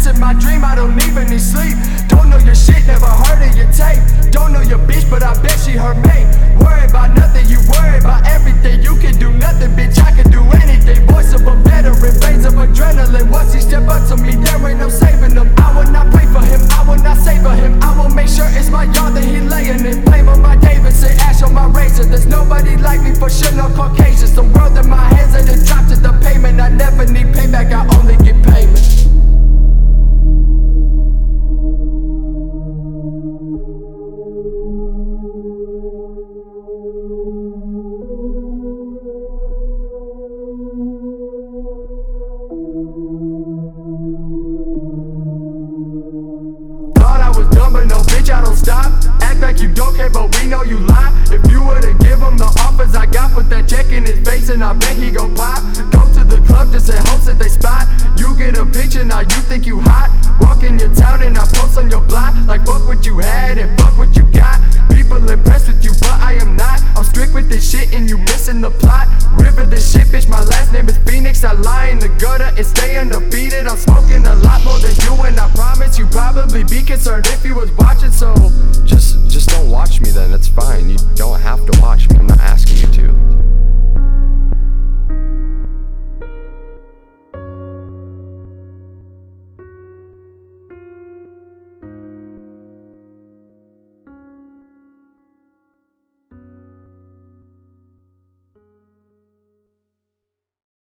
chasing my dream, I don't even need sleep. Don't know your shit, never heard of your tape. Don't know your bitch, but I bet she her mate. Worry about nothing, you worry about everything. You can do nothing, bitch, I can do anything. Voice of a veteran, veins of adrenaline. Once he step up to me, there ain't no saving him. I will not pray for him, I will not savor him. I will make sure it's my yard that he laying in. Blame on my Davidson, ash on my razor. There's nobody like me for sure, no Caucasians. The world in my hands and it dropped to the payment. I never need payback, I only get payment. But no bitch, I don't stop. Act like you don't care, but we know you lie. If you were to give him the offers I got, put that check in his face and I bet he gon' pop. Go to the club just in hopes that they spot. You get a picture, now you think you hot. Walk in your town and I post on your block. Like fuck what you had and fuck what you got. People impressed with you, but I am not. I'm strict with this shit and you missing the plot.